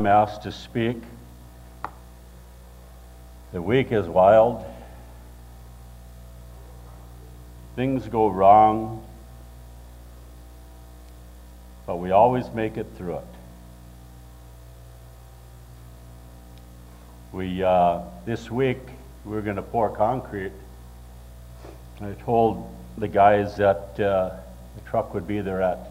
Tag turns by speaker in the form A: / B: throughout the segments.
A: I'm asked to speak. The week is wild. Things go wrong, but we always make it through it. This week, we're going to pour concrete. I told the guys that the truck would be there at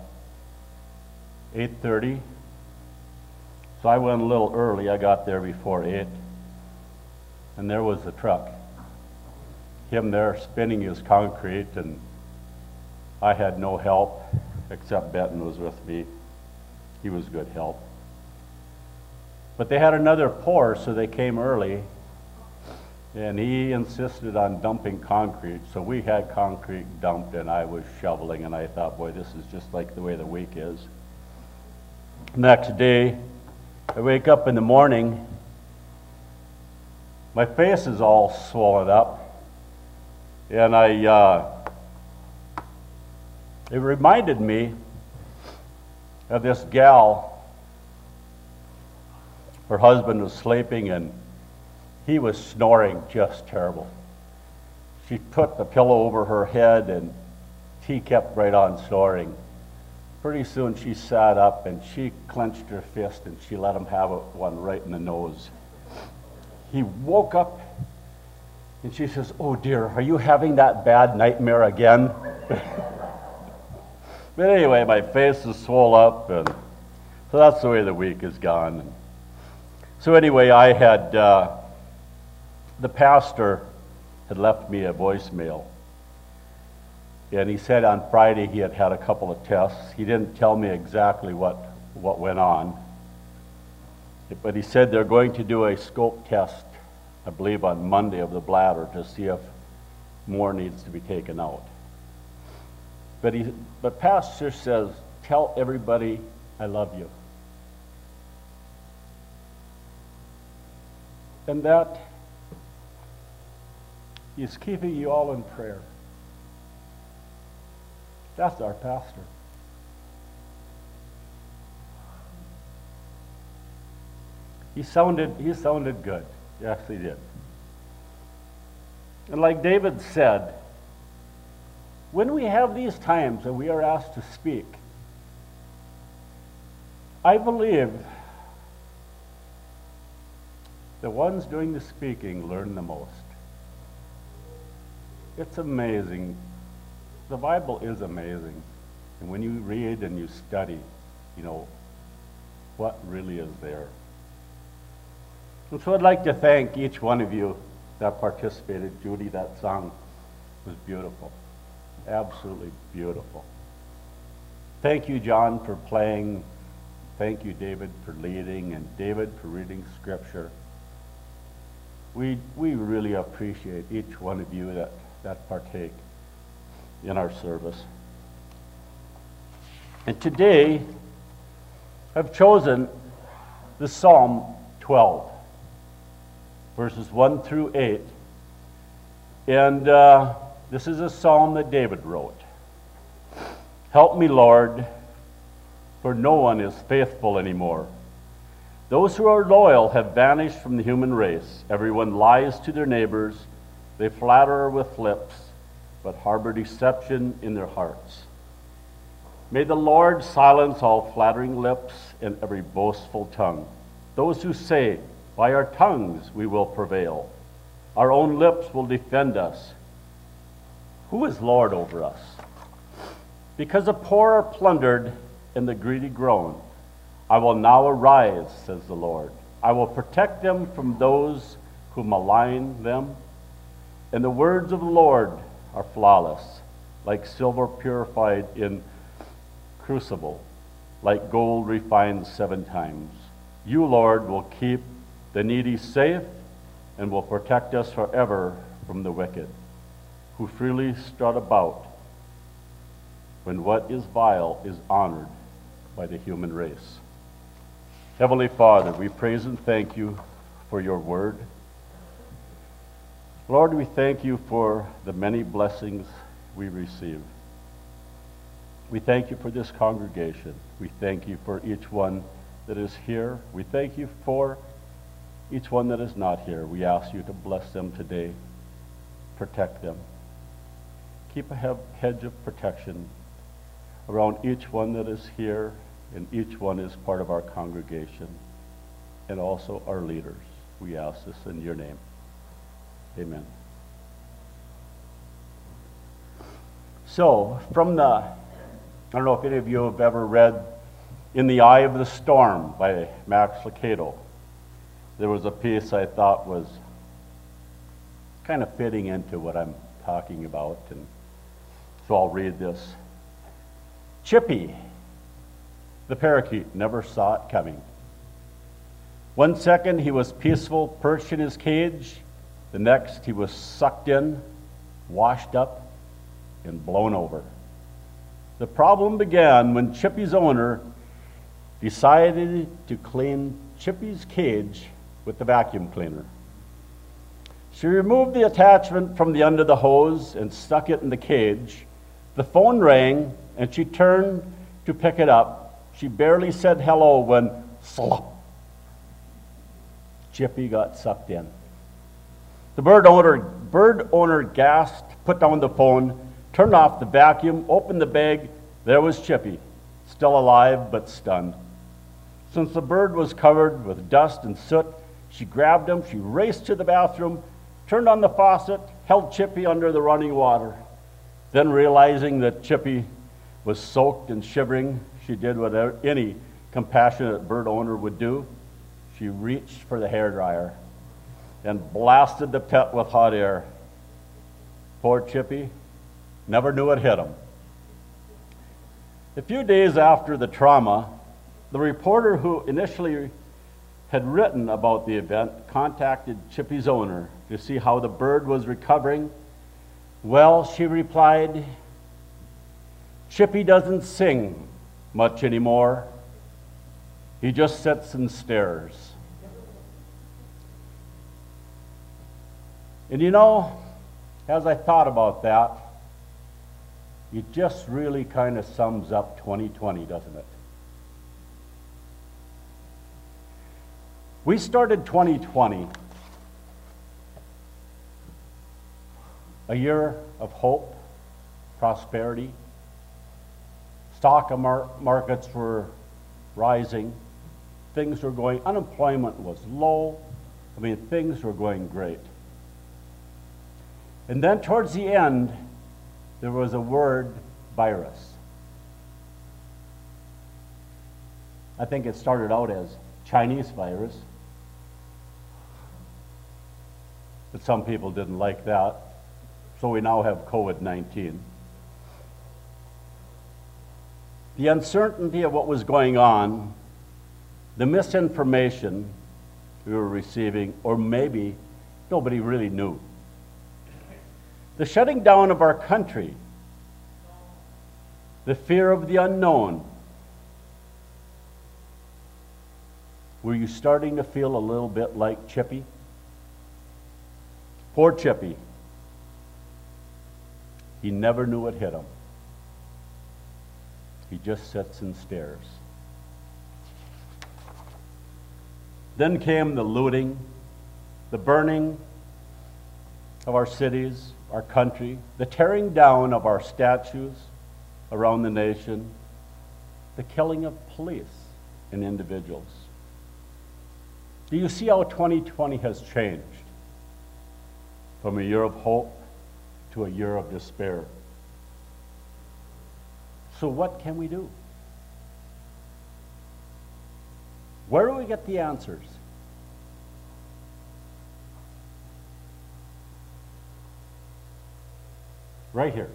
A: 8:30. So I went a little early. I got there before 8. And there was the truck. Him there spinning his concrete, and I had no help, except Benton was with me. He was good help. But they had another pour, so they came early, and he insisted on dumping concrete. So we had concrete dumped, and I was shoveling, and I thought, boy, this is just like the way the week is. Next day, I wake up in the morning, my face is all swollen up, and it reminded me of this gal. Her husband was sleeping, and he was snoring just terrible. She put the pillow over her head, and he kept right on snoring. Pretty soon she sat up, and she clenched her fist, and she let him have one right in the nose. He woke up, and she says, "Oh dear, are you having that bad nightmare again?" But anyway, my face is swollen up, and so that's the way the week is gone. So anyway, I had, the pastor had left me a voicemail, and he said on Friday he had had a couple of tests. He didn't tell me exactly what went on, but he said they're going to do a scope test, I believe on Monday, of the bladder to see if more needs to be taken out. But pastor says, tell everybody I love you. And that he's keeping you all in prayer. That's our pastor. He sounded good. Yes, he did. And like David said, when we have these times that we are asked to speak, I believe the ones doing the speaking learn the most. It's amazing. The Bible is amazing. And when you read and you study, you know what really is there. And so I'd like to thank each one of you that participated. Judy, that song was beautiful. Absolutely beautiful. Thank you, John, for playing. Thank you, David, for leading, and David for reading Scripture. We really appreciate each one of you that partake in our service. And today, I've chosen the Psalm 12, verses 1 through 8. And this is a psalm that David wrote. Help me, Lord, for no one is faithful anymore. Those who are loyal have vanished from the human race. Everyone lies to their neighbors. They flatter with lips, but harbor deception in their hearts. May the Lord silence all flattering lips and every boastful tongue. Those who say, by our tongues we will prevail. Our own lips will defend us. Who is Lord over us? Because the poor are plundered and the greedy groan, I will now arise, says the Lord. I will protect them from those who malign them. And the words of the Lord are flawless, like silver purified in crucible, like gold refined 7 times. You, Lord, will keep the needy safe and will protect us forever from the wicked, who freely strut about when what is vile is honored by the human race. Heavenly Father, we praise and thank you for your word. Lord, we thank you for the many blessings we receive. We thank you for this congregation. We thank you for each one that is here. We thank you for each one that is not here. We ask you to bless them today, protect them. Keep a hedge of protection around each one that is here, and each one is part of our congregation, and also our leaders. We ask this in your name. Amen. So, from I don't know if any of you have ever read In the Eye of the Storm by Max Lucado. There was a piece I thought was kind of fitting into what I'm talking about, and so I'll read this. Chippy, the parakeet, never saw it coming. 1 second he was peaceful, perched in his cage. The next he was sucked in, washed up, and blown over. The problem began when Chippy's owner decided to clean Chippy's cage with the vacuum cleaner. She removed the attachment from the end of the hose and stuck it in the cage. The phone rang, and she turned to pick it up. She barely said hello when slop, Chippy got sucked in. The bird owner gasped, put down the phone, turned off the vacuum, opened the bag. There was Chippy, still alive but stunned. Since the bird was covered with dust and soot, she grabbed him, she raced to the bathroom, turned on the faucet, held Chippy under the running water. Then, realizing that Chippy was soaked and shivering, she did what any compassionate bird owner would do. She reached for the hairdryer and blasted the pet with hot air. Poor Chippy never knew it hit him. A few days after the trauma, the reporter who initially had written about the event contacted Chippy's owner to see how the bird was recovering. Well, she replied, Chippy doesn't sing much anymore. He just sits and stares. And you know, as I thought about that, it just really kind of sums up 2020, doesn't it? We started 2020, a year of hope, prosperity. Stock markets were rising. Things were going, unemployment was low. I mean, things were going great. And then towards the end, there was a word, virus. I think it started out as Chinese virus, but some people didn't like that, so we now have COVID-19. The uncertainty of what was going on, the misinformation we were receiving, or maybe nobody really knew. The shutting down of our country, the fear of the unknown. Were you starting to feel a little bit like Chippy? Poor Chippy. He never knew it hit him. He just sits and stares. Then came the looting, the burning of our cities, our country, the tearing down of our statues around the nation, the killing of police and individuals. Do you see how 2020 has changed from a year of hope to a year of despair? So what can we do? Where do we get the answers? Right here.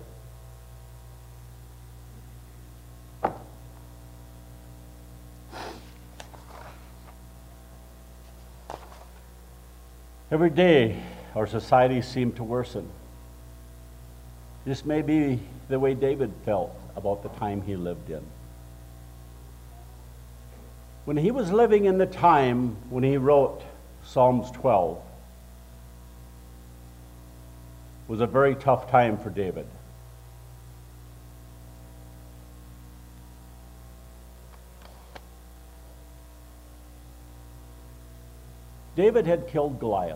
A: Every day, our society seemed to worsen. This may be the way David felt about the time he lived in. When he was living in the time when he wrote Psalms 12, was a very tough time for David. David had killed Goliath,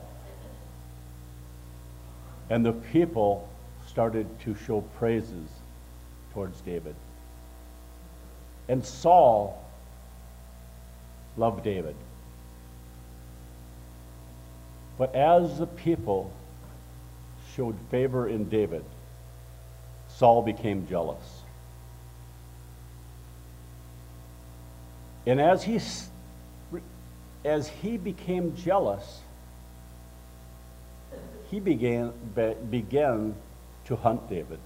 A: and the people started to show praises towards David. And Saul loved David. But as the people showed favor in David, Saul became jealous. And as he became jealous, he began to hunt David,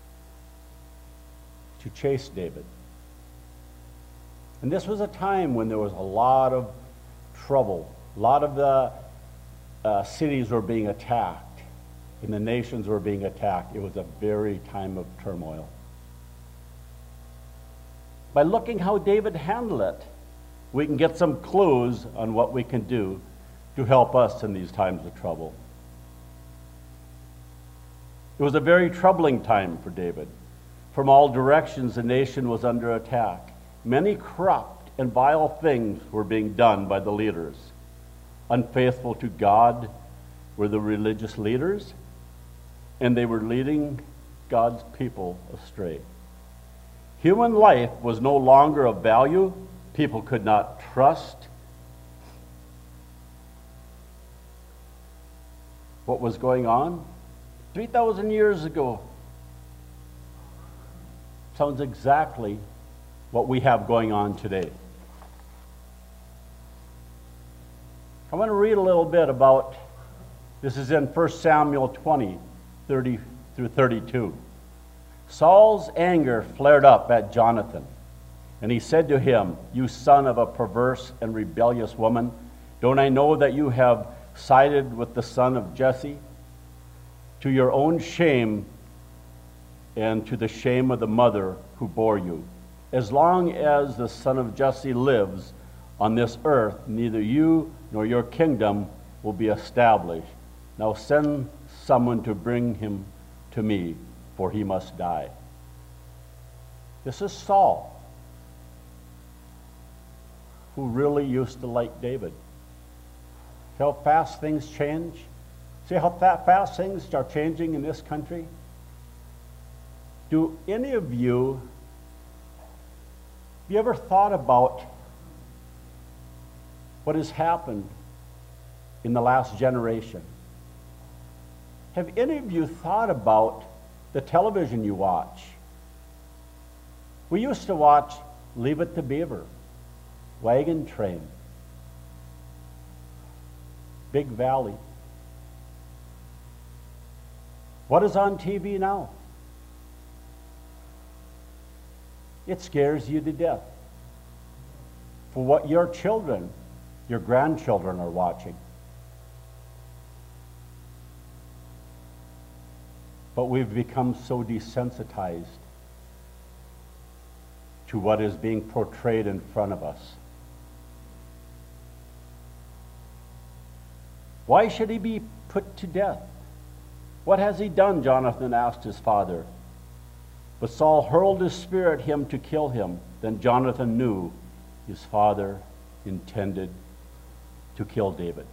A: to chase David. And this was a time when there was a lot of trouble. A lot of the cities were being attacked, and the nations were being attacked. It was a very time of turmoil. By looking how David handled it, we can get some clues on what we can do to help us in these times of trouble. It was a very troubling time for David. From all directions, the nation was under attack. Many corrupt and vile things were being done by the leaders. Unfaithful to God were the religious leaders, and they were leading God's people astray. Human life was no longer of value. People could not trust what was going on. 3,000 years ago sounds exactly what we have going on today. I want to read a little bit about, this is in 1 Samuel 20, 30 through 32. Saul's anger flared up at Jonathan, and he said to him, "You son of a perverse and rebellious woman, don't I know that you have sided with the son of Jesse? To your own shame and to the shame of the mother who bore you. As long as the son of Jesse lives on this earth, neither you nor your kingdom will be established. Now send someone to bring him to me, for he must die." This is Saul, who really used to like David. See how fast things change? See how fast things are changing in this country? Do any of you, have you ever thought about what has happened in the last generation? Have any of you thought about the television you watch? We used to watch Leave It to Beaver, Wagon Train, Big Valley. What is on TV now? It scares you to death for what your children, your grandchildren are watching. But we've become so desensitized to what is being portrayed in front of us. Why should he be put to death? What has he done? Jonathan asked his father. But Saul hurled his spear at him to kill him. Then Jonathan knew his father intended to kill David.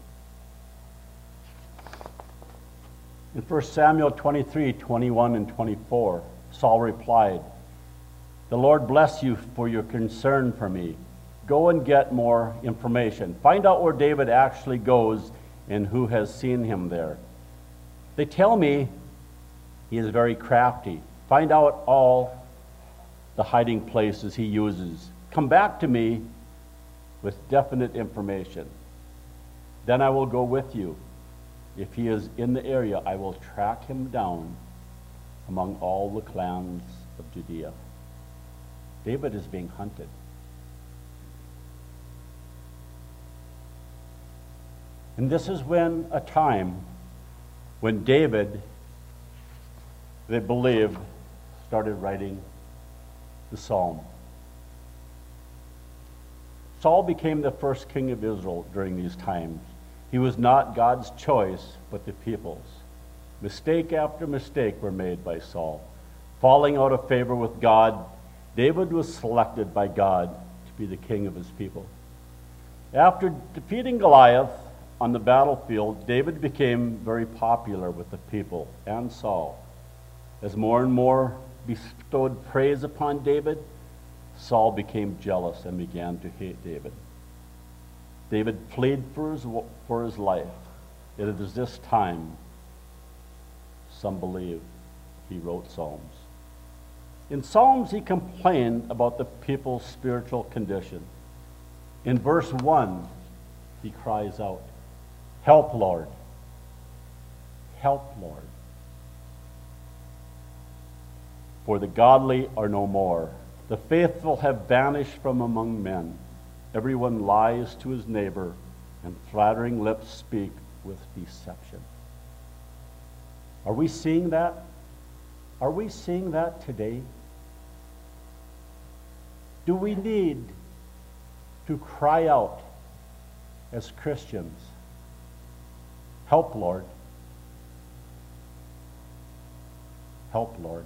A: In 1 Samuel 23, 21 and 24, Saul replied, "The Lord bless you for your concern for me. Go and get more information. Find out where David actually goes and who has seen him there. They tell me he is very crafty. Find out all the hiding places he uses. Come back to me with definite information. Then I will go with you. If he is in the area, I will track him down among all the clans of Judea." David is being hunted. And this is when a time when David, they believed, started writing the Psalm. Saul became the first king of Israel during these times. He was not God's choice, but the people's. Mistake after mistake were made by Saul. Falling out of favor with God, David was selected by God to be the king of his people. After defeating Goliath on the battlefield, David became very popular with the people and Saul. As more and more bestowed praise upon David, Saul became jealous and began to hate David. David pleaded for his life. It is this time, some believe, he wrote Psalms. In Psalms, he complained about the people's spiritual condition. In verse 1, he cries out, "Help, Lord! Help, Lord! For the godly are no more. The faithful have vanished from among men. Everyone lies to his neighbor, and flattering lips speak with deception." Are we seeing that? Are we seeing that today? Do we need to cry out as Christians, "Help, Lord! Help, Lord"?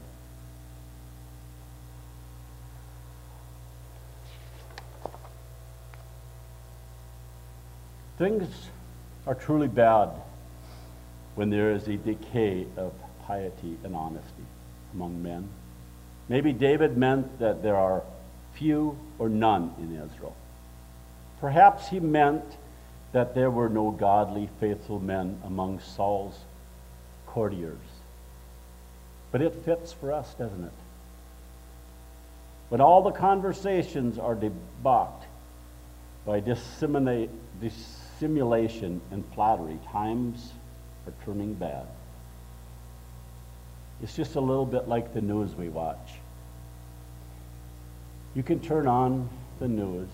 A: Things are truly bad when there is a decay of piety and honesty among men. Maybe David meant that there are few or none in Israel. Perhaps he meant that there were no godly, faithful men among Saul's courtiers. But it fits for us, doesn't it? When all the conversations are debauched by dissimulation and flattery, times are turning bad. It's just a little bit like the news we watch. You can turn on the news,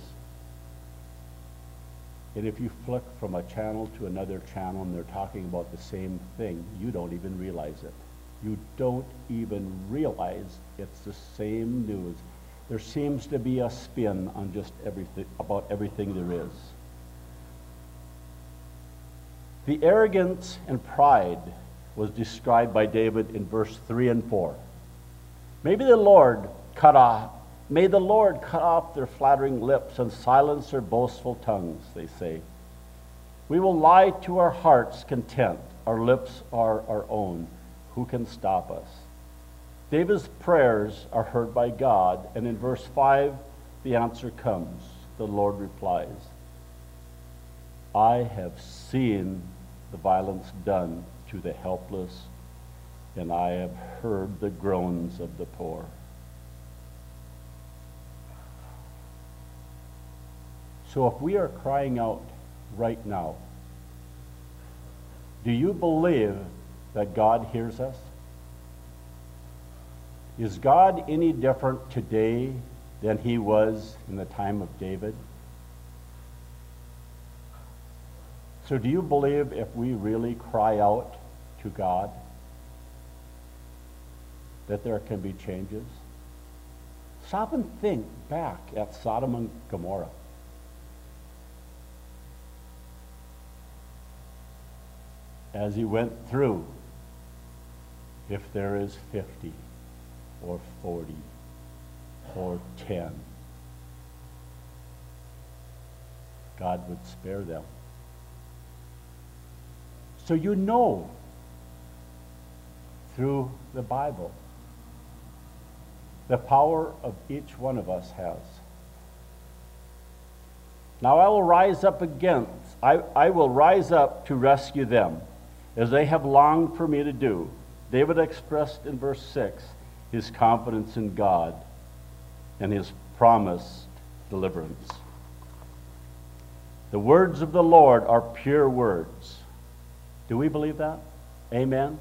A: and if you flick from a channel to another channel and they're talking about the same thing, you don't even realize it. You don't even realize it's the same news. There seems to be a spin on just everything, about everything there is. The arrogance and pride was described by David in verse 3 and 4. May the Lord cut off their flattering lips and silence their boastful tongues, they say. We will lie to our heart's content. Our lips are our own. Who can stop us? David's prayers are heard by God, and in verse 5, the answer comes. The Lord replies, "I have seen the violence done to the helpless, and I have heard the groans of the poor." So if we are crying out right now, do you believe that God hears us? Is God any different today than he was in the time of David? So do you believe if we really cry out to God that there can be changes? Stop and think back at Sodom and Gomorrah. As he went through, if there is 50 or 40 or 10, God would spare them. So you know through the Bible the power of each one of us has. Now I will rise up I will rise up to rescue them, as they have longed for me to do. David expressed in verse 6 his confidence in God and his promised deliverance. The words of the Lord are pure words. Do we believe that? Amen?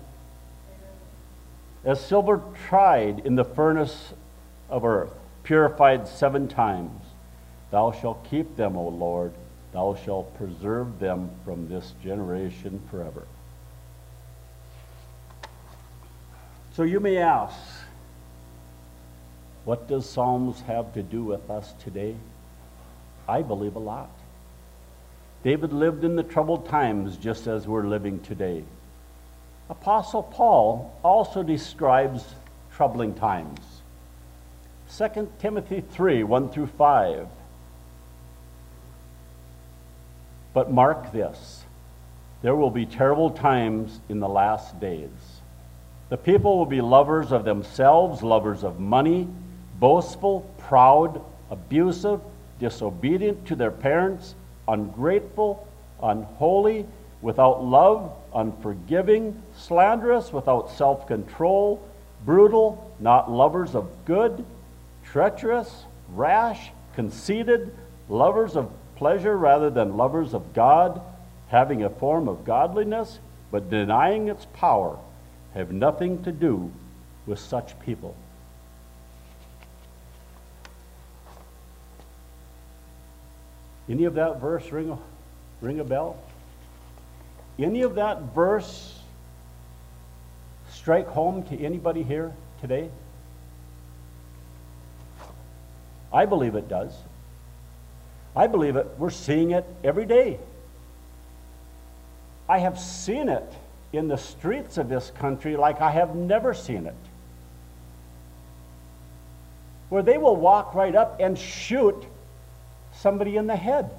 A: As silver tried in the furnace of earth, purified 7 times, thou shalt keep them, O Lord. Thou shalt preserve them from this generation forever. So you may ask, what does Psalms have to do with us today? I believe a lot. David lived in the troubled times just as we're living today. Apostle Paul also describes troubling times. 2 Timothy 3, 1 through 5. But mark this, there will be terrible times in the last days. The people will be lovers of themselves, lovers of money, boastful, proud, abusive, disobedient to their parents, ungrateful, unholy, without love, unforgiving, slanderous, without self-control, brutal, not lovers of good, treacherous, rash, conceited, lovers of pleasure rather than lovers of God, having a form of godliness, but denying its power, have nothing to do with such people. Any of that verse ring a bell? Any of that verse strike home to anybody here today? I believe it does. I believe it. We're seeing it every day. I have seen it in the streets of this country like I have never seen it. Where they will walk right up and shoot somebody in the head.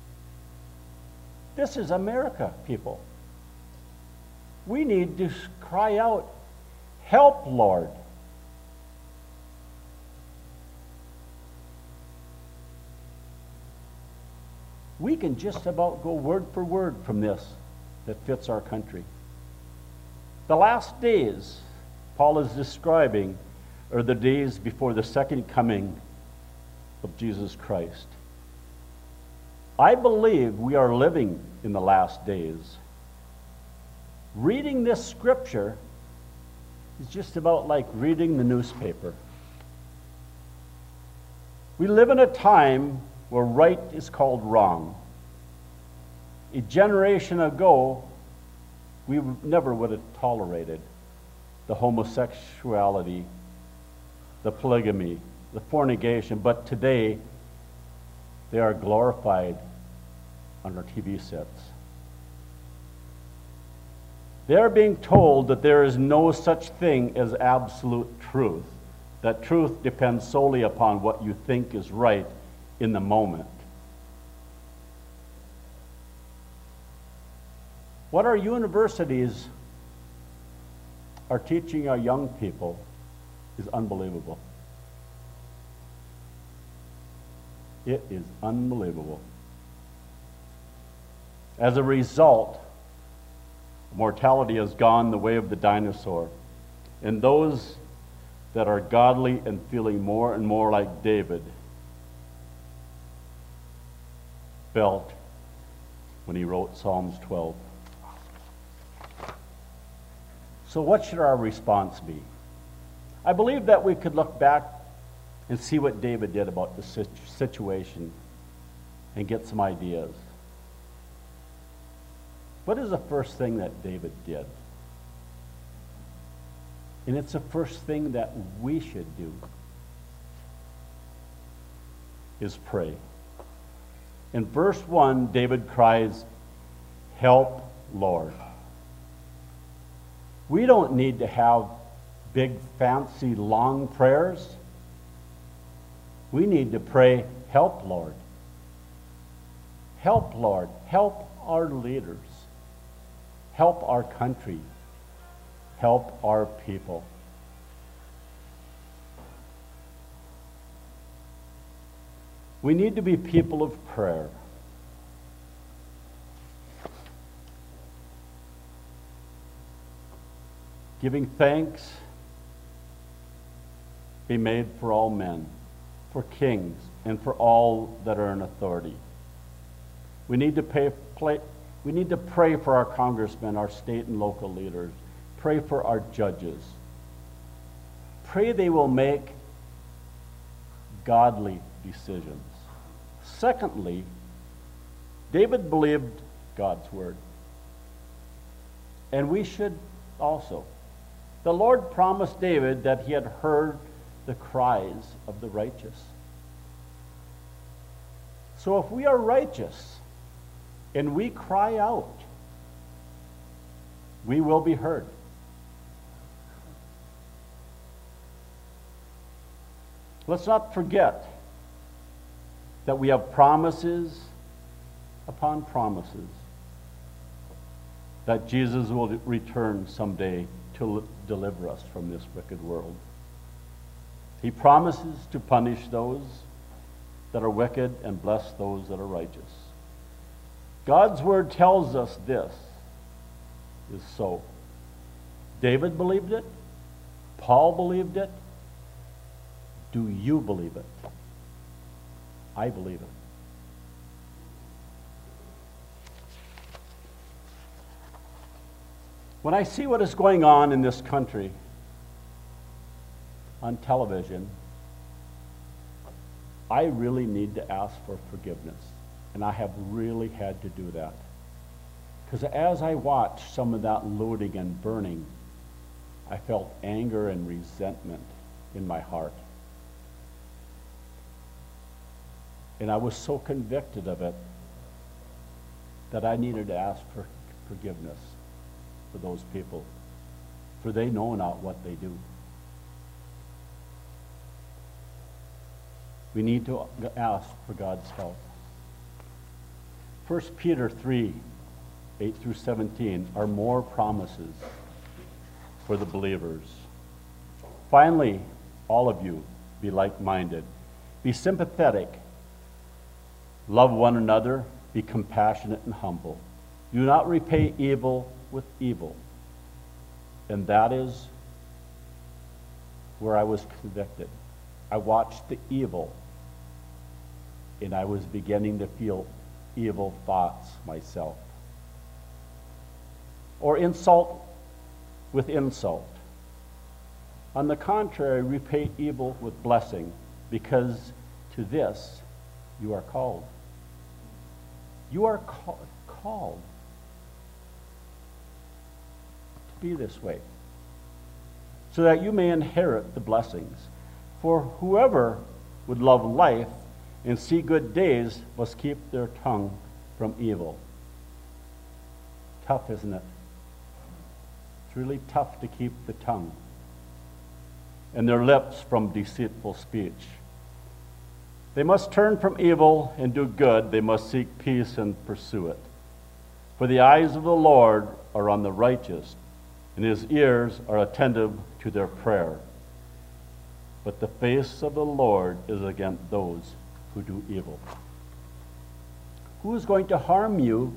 A: This is America, people. We need to cry out, "Help, Lord." We can just about go word for word from this that fits our country. The last days Paul is describing are the days before the second coming of Jesus Christ. I believe we are living in the last days. Reading this scripture is just about like reading the newspaper. We live in a time where right is called wrong. A generation ago, we never would have tolerated the homosexuality, the polygamy, the fornication, but today they are glorified on our TV sets. They are being told that there is no such thing as absolute truth, that truth depends solely upon what you think is right in the moment. What our universities are teaching our young people is unbelievable. It is unbelievable. As a result, mortality has gone the way of the dinosaur, and those that are godly and feeling more and more like David felt when he wrote Psalms 12. So what should our response be? I believe that we could look back and see what David did about the situation and get some ideas. What is the first thing that David did? And it's the first thing that we should do, is pray. In verse 1, David cries, "Help, Lord." We don't need to have big, fancy, long prayers. We need to pray, "Help, Lord." Help, Lord. Help our leaders. Help our country. Help our people. We need to be people of prayer. Giving thanks be made for all men, for kings, and for all that are in authority. We need to pray for our congressmen, our state and local leaders. Pray for our judges. Pray they will make godly decisions. Secondly, David believed God's word. And we should also. The Lord promised David that he had heard the cries of the righteous. So if we are righteous and we cry out, we will be heard. Let's not forget that we have promises upon promises. that Jesus will return someday to deliver us from this wicked world. He promises to punish those that are wicked and bless those that are righteous. God's word tells us this is so. David believed it. Paul believed it. Do you believe it? I believe it. When I see what is going on in this country on television, I really need to ask for forgiveness. And I have really had to do that. Because as I watched some of that looting and burning, I felt anger and resentment in my heart. And I was so convicted of it that I needed to ask for forgiveness for those people, for they know not what they do. We need to ask for God's help. 1 Peter 3, 8 through 17 are more promises for the believers. Finally, all of you, be like-minded. Be sympathetic. Love one another. Be compassionate and humble. Do not repay evil with evil. And that is where I was convicted. I watched the evil, and I was beginning to feel evil thoughts myself. Or insult with insult. On the contrary, repay evil with blessing, because to this you are called. You are called to be this way, so that you may inherit the blessings. For whoever would love life and see good days must keep their tongue from evil. Tough, isn't it? It's really tough to keep the tongue and their lips from deceitful speech. They must turn from evil and do good. They must seek peace and pursue it. For the eyes of the Lord are on the righteous, and his ears are attentive to their prayer. But the face of the Lord is against those who do evil. Who is going to harm you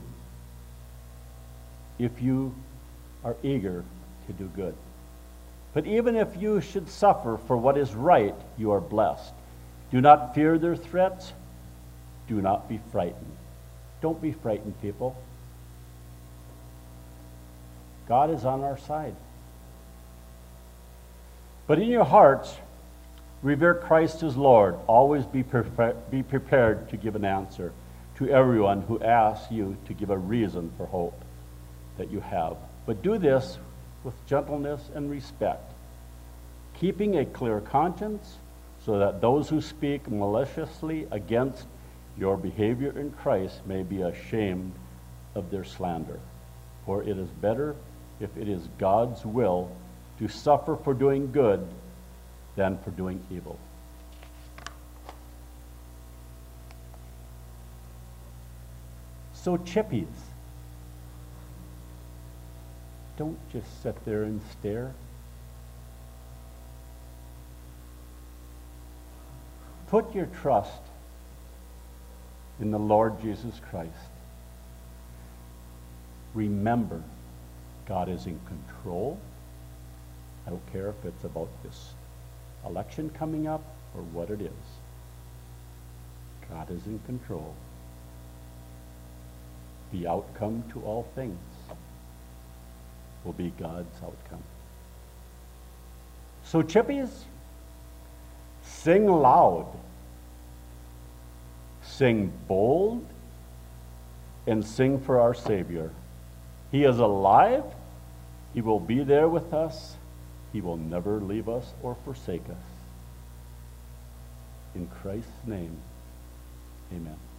A: if you are eager to do good? But even if you should suffer for what is right, you are blessed. Do not fear their threats. Do not be frightened. Don't be frightened, people. God is on our side. But in your hearts, revere Christ as Lord. Always be prepared to give an answer to everyone who asks you to give a reason for hope that you have. But do this with gentleness and respect, keeping a clear conscience, so that those who speak maliciously against your behavior in Christ may be ashamed of their slander. For it is better, if it is God's will, to suffer for doing good than for doing evil. So chippies, don't just sit there and stare. Put your trust in the Lord Jesus Christ. Remember, God is in control. I don't care if it's about this election coming up or what it is. God is in control. The outcome to all things will be God's outcome. So chippies, sing loud, sing bold, and sing for our Savior. He is alive. He will be there with us. He will never leave us or forsake us. In Christ's name, amen.